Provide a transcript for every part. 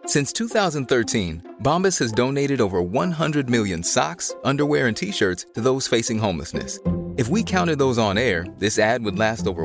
Since 2013, Bombas has donated over 100 million socks, underwear, and T-shirts to those facing homelessness. If we counted those on air, this ad would last over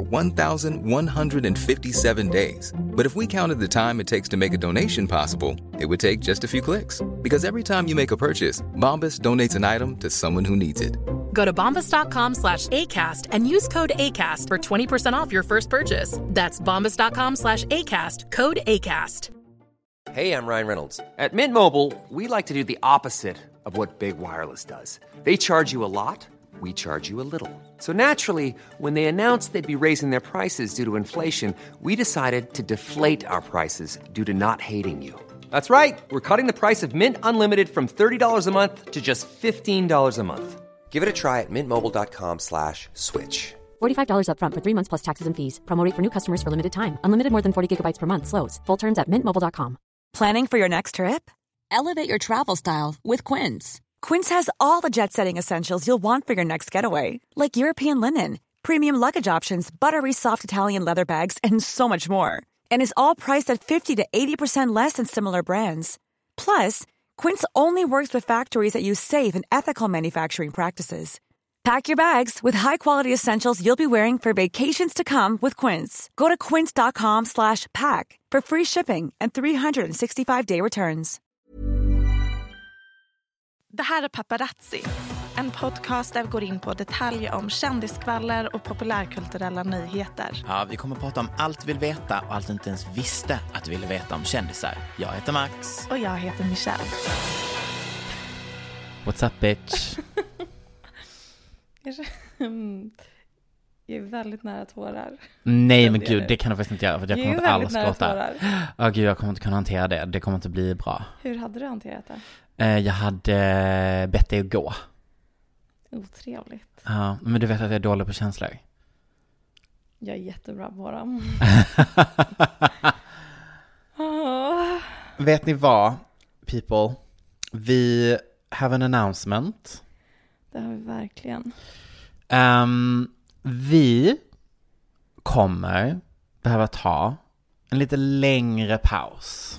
1,157 days. But if we counted the time it takes to make a donation possible, it would take just a few clicks. Because every time you make a purchase, Bombas donates an item to someone who needs it. Go to bombas.com/ACAST and use code ACAST for 20% off your first purchase. That's bombas.com/ACAST, code ACAST. Hey, I'm Ryan Reynolds. At Mint Mobile, we like to do the opposite of what Big Wireless does. They charge you a lot, we charge you a little. So naturally, when they announced they'd be raising their prices due to inflation, we decided to deflate our prices due to not hating you. That's right. We're cutting the price of Mint Unlimited from $30 a month to just $15 a month. Give it a try at mintmobile.com/switch. $45 up front for 3 months plus taxes and fees. Promo rate for new customers for limited time. Unlimited more than 40 gigabytes per month slows. Full terms at mintmobile.com. Planning for your next trip? Elevate your travel style with Quince. Quince has all the jet-setting essentials you'll want for your next getaway, like European linen, premium luggage options, buttery soft Italian leather bags, and so much more. And is all priced at 50 to 80% less than similar brands. Plus, Quince only works with factories that use safe and ethical manufacturing practices. Pack your bags with high-quality essentials you'll be wearing for vacations to come with Quince. Go to quince.com/pack for free shipping and 365-day returns. Det här är Paparazzi, en podcast där vi går in på detaljer om kändiskvaller och populärkulturella nyheter. Ja, vi kommer att prata om allt vi vill veta och allt inte ens visste att vi ville veta om kändisar. Jag heter Max. Och jag heter Michelle. What's up, bitch? Jag är väldigt nära tårar. Nej, men gud, det kan jag faktiskt inte göra. För jag kommer inte alls gråta. Gud, jag kommer inte kunna hantera det. Det kommer inte bli bra. Hur hade du hanterat det? Jag hade bett dig att gå. Otrevligt. Ja, men du vet att jag är dålig på känslor. Jag är jättebra på dem. Vet ni vad, people? Vi have an announcement. Det har vi verkligen. Vi kommer behöva ta en lite längre paus.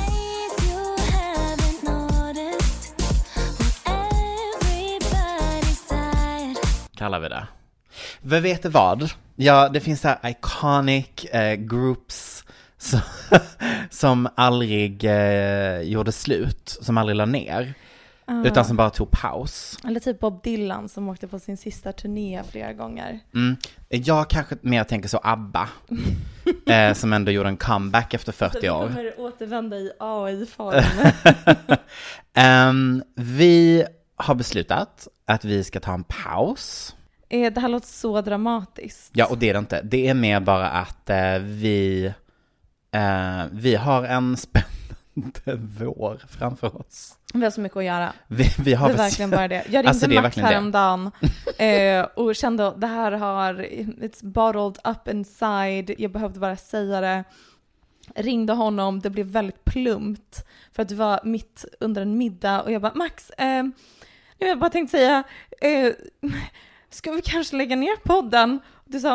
Kallar vi det. Vad vet du vad? Ja, det finns så här iconic groups som aldrig gjorde slut, som aldrig la ner. Utan som bara tog paus. Eller typ Bob Dylan som åkte på sin sista turné flera gånger. Jag kanske mer tänker så ABBA. Som ändå gjorde en comeback efter 40 år. De kommer återvända i AI-form. Vi har beslutat att vi ska ta en paus. Det här låter så dramatiskt. Ja, och det är det inte. Det är mer bara att vi har en spännande vår framför oss. Vi har så mycket att göra. Vi har det är verkligen bara det. Jag ringde Max häromdagen och kände att det här it's bottled up inside. Jag behövde bara säga det. Ringde honom, det blev väldigt plumpt för att det var mitt under en middag och jag bara, Max, nu har jag bara tänkt säga, ska vi kanske lägga ner podden? Och du sa,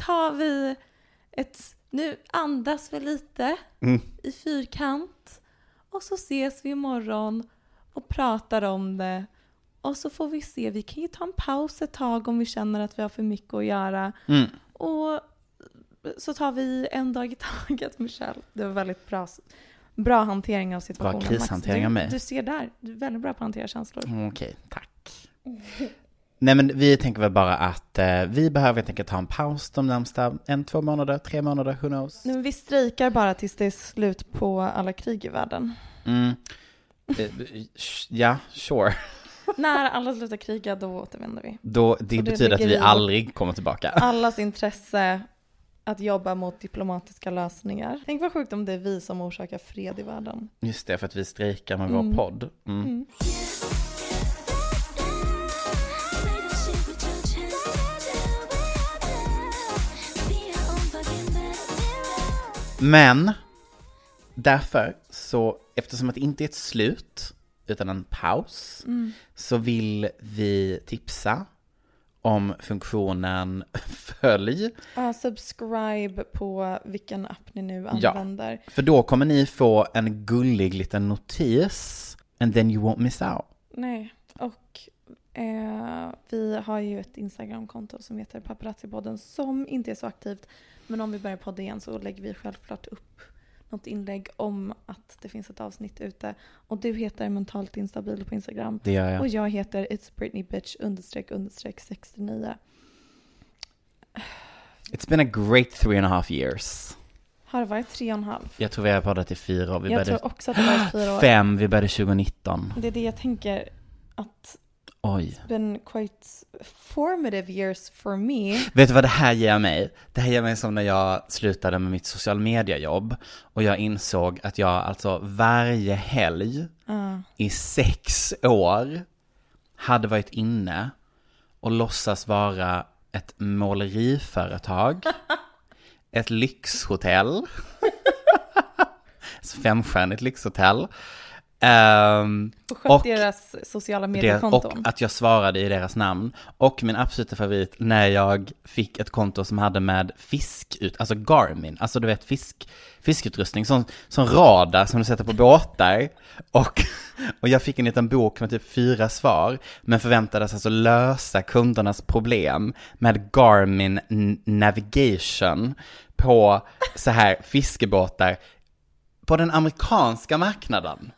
nu andas vi lite i fyrkant och så ses vi imorgon och pratar om det och så får vi se, vi kan ju ta en paus ett tag om vi känner att vi har för mycket att göra och så tar vi en dag i taget, Michelle. Det var väldigt bra hantering av situationen. Bra krishantering av mig. Du ser där, du är väldigt bra på att hantera känslor. Okej, tack. Nej, men vi tänker väl bara att vi behöver helt enkelt ta en paus de närmsta 1-2 månader, 3 månader, who knows. Men vi strejkar bara tills det är slut på alla krig i världen. Ja, sure. När alla slutar kriga, då återvänder vi. Det betyder att vi aldrig kommer tillbaka. Allas intresse att jobba mot diplomatiska lösningar. Tänk vad sjukt om det är vi som orsakar fred i världen. Just det, för att vi strejkar med vår podd. Men därför så, eftersom att det inte är ett slut utan en paus, så vill vi tipsa om funktionen följ. Subscribe på vilken app ni nu använder. Ja, för då kommer ni få en gullig liten notis and then you won't miss out. Nej, och vi har ju ett Instagram-konto som heter Paparazzi-podden som inte är så aktivt. Men om vi börjar podda igen så lägger vi självklart upp något inlägg om att det finns ett avsnitt ute. Och du heter Mentalt Instabil på Instagram. Det gör jag. Och jag heter It's Britney Bitch _69. It's been a great 3.5 years. Har det varit 3,5? Jag tror vi har poddat i 4 år. Jag tror också att det var 4 år. 5, vi började 2019. Det är det jag tänker att Oj. it's been quite formative years for me. Vet du vad det här ger mig? Det här ger mig som när jag slutade med mitt social media-jobb och jag insåg att jag alltså varje helg i 6 år hade varit inne och låtsas vara ett måleriföretag, ett lyxhotell, ett 5-stjärnigt lyxhotell. Och deras sociala mediekonton. Och att jag svarade i deras namn. Och min absoluta favorit när jag fick ett konto som hade med alltså Garmin, alltså du vet fiskutrustning, som radar som du sätter på båtar. Och jag fick en liten bok med typ 4 svar, men förväntades alltså lösa kundernas problem med Garmin Navigation på så här fiskebåtar på den amerikanska marknaden.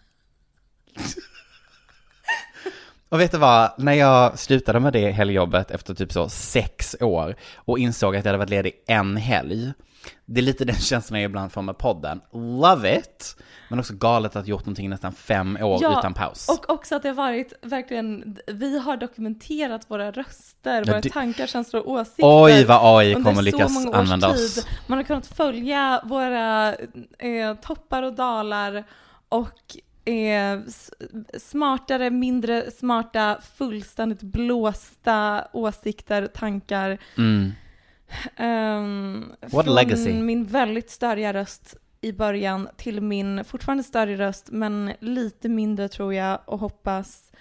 Och vet du vad, när jag slutade med det helgjobbet efter typ så 6 år och insåg att jag hade varit ledig en helg, det är lite den känslan jag ibland får med podden. Love it, men också galet att gjort någonting nästan 5 år utan paus. Och också att det har varit verkligen, vi har dokumenterat våra röster, våra tankar, känslor och åsikter. Oj, vad AI kommer lyckas använda oss. Man har kunnat följa våra toppar och dalar och smartare, mindre smarta, fullständigt blåsta åsikter, tankar. What a legacy. Från min väldigt störiga röst i början till min fortfarande större röst, men lite mindre tror jag och hoppas.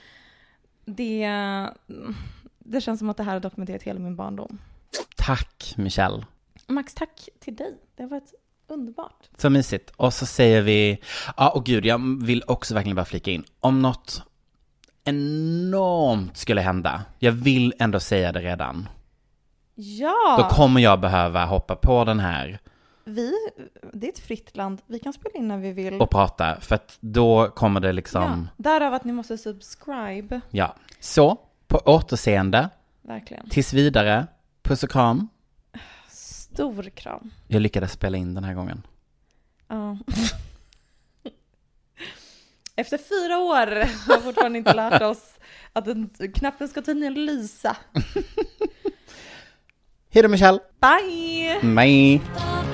Det känns som att det här har dokumenterat hela min barndom. Tack, Michelle. Max, tack till dig. Det har varit underbart. Så mysigt. Och så säger vi, och gud, jag vill också verkligen bara flika in. Om något enormt skulle hända, jag vill ändå säga det redan. Ja. Då kommer jag behöva hoppa på den här. Det är ett fritt land. Vi kan spela in när vi vill. Och prata, för att då kommer det liksom. Ja, därav att ni måste subscribe. Ja, så på återseende. Verkligen. Tills vidare, puss och kram. Stor kram. Jag lyckades spela in den här gången. Ja. Efter 4 år har jag fortfarande inte lärt oss att knappen ska tydligen lysa. Hej då, Michelle. Bye. Bye.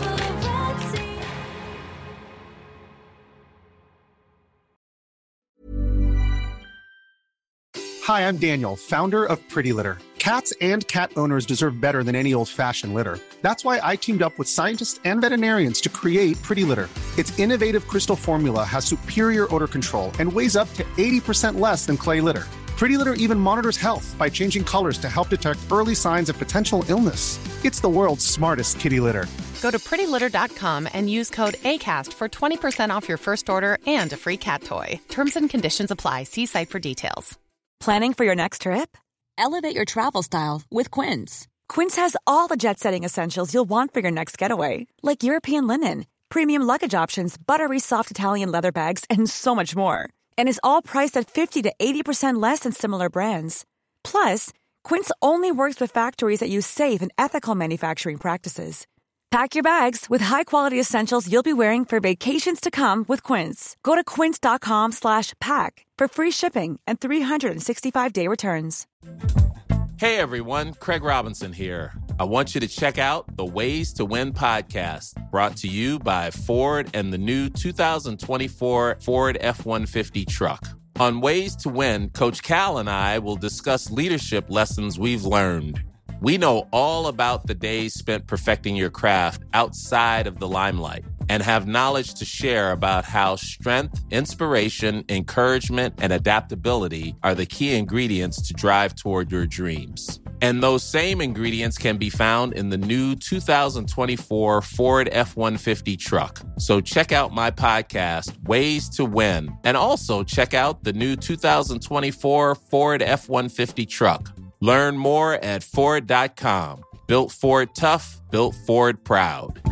Hi, I'm Daniel, founder of Pretty Litter. Cats and cat owners deserve better than any old-fashioned litter. That's why I teamed up with scientists and veterinarians to create Pretty Litter. Its innovative crystal formula has superior odor control and weighs up to 80% less than clay litter. Pretty Litter even monitors health by changing colors to help detect early signs of potential illness. It's the world's smartest kitty litter. Go to prettylitter.com and use code ACAST for 20% off your first order and a free cat toy. Terms and conditions apply. See site for details. Planning for your next trip? Elevate your travel style with Quince. Quince has all the jet-setting essentials you'll want for your next getaway, like European linen, premium luggage options, buttery soft Italian leather bags, and so much more. And is all priced at 50 to 80% less than similar brands. Plus, Quince only works with factories that use safe and ethical manufacturing practices. Pack your bags with high-quality essentials you'll be wearing for vacations to come with Quince. Go to quince.com/pack for free shipping and 365-day returns. Hey everyone, Craig Robinson here. I want you to check out the Ways to Win podcast, brought to you by Ford and the new 2024 Ford F-150 truck. On Ways to Win, Coach Cal and I will discuss leadership lessons we've learned. We know all about the days spent perfecting your craft outside of the limelight and have knowledge to share about how strength, inspiration, encouragement, and adaptability are the key ingredients to drive toward your dreams. And those same ingredients can be found in the new 2024 Ford F-150 truck. So check out my podcast, Ways to Win, and also check out the new 2024 Ford F-150 truck. Learn more at Ford.com. Built Ford tough, built Ford proud.